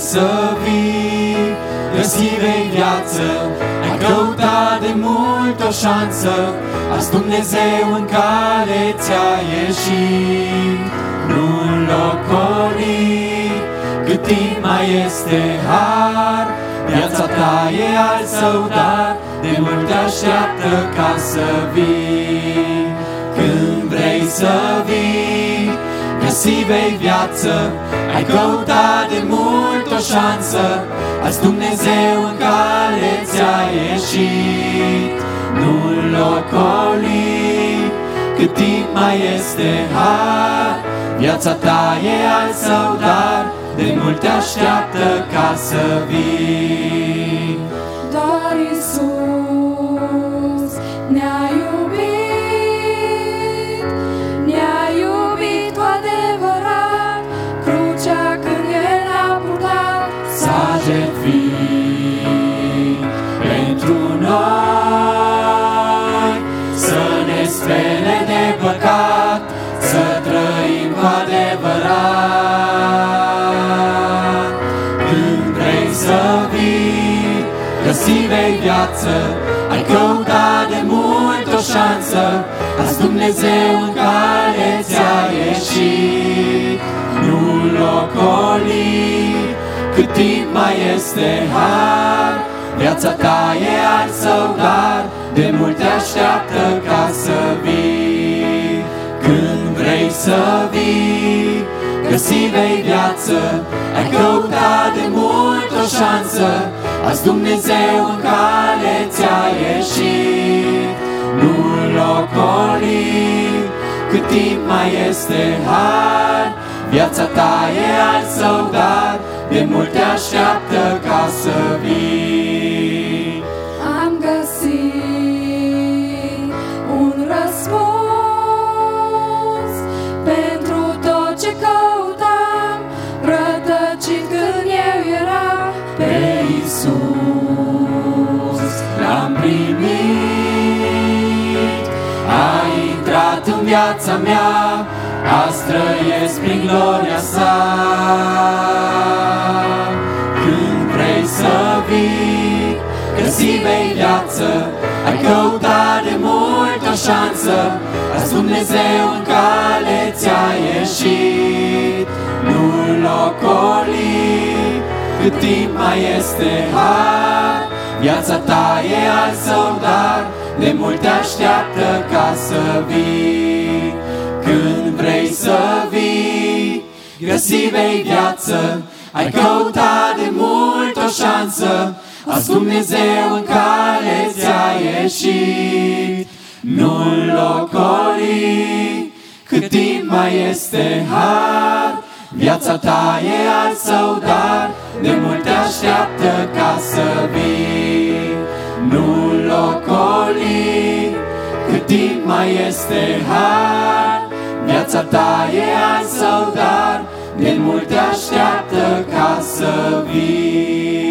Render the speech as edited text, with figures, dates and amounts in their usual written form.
să vii, găsi vei viață, ai căutat de mult o șansă, azi Dumnezeu în cale ți-a ieșit. Nu-l locoli, cât timp mai este har, viața ta e al său dar, de mult te așteaptă ca să vii. Când vrei să vii, găsi vei viață, ai căutat de mult o șansă, azi Dumnezeu în cale ți-a ieșit. Nu-l locoli, cât timp mai este har, viața ta e al său dar, de mult te așteaptă ca să vii. Doar Iisus ne-a iubit, ne-a iubit cu adevărat, crucea când El a purtat, s-a jertfit pentru noi, să ne spele de păcat, să trăim cu adevărat. Când vrei să vii, găsi vei viață, ai căutat de mult o șansă, azi Dumnezeu în cale ți-a ieșit. Nu-l locoli, cât timp mai este har, viața ta e al său dar, de mult te așteaptă ca să vii. Când vrei să vii, găsi vei viață, ai căutat de mult o șansă, azi Dumnezeu în cale ți-a ieșit. Nu-l locoli, cât timp mai este har, viața ta e al său dar, de mult te așteaptă ca să vii. am găsit un răspuns pentru tot ce căutam, rătăcit când eu eram. Pe Iisus l-am primit, a intrat în viața mea, azi trăiesc prin gloria sa. Când vrei să vii, găsi vei viață, ai căutat de mult o șansă, azi Dumnezeu în cale ți-a ieșit. Nu-l locoli, cât timp mai este har, viața ta e al său dar, de mult te așteaptă ca să vii. Când vrei să vii, găsi vei viață, ai căutat de mult o șansă, azi Dumnezeu în cale ți-a ieșit. Nu-l locoli, cât timp mai este har, viața ta e al său dar, de mult te așteaptă ca să vii. Nu-l locoli, cât timp mai este har, viața ta e al său dar, de mult te așteaptă ca să vii.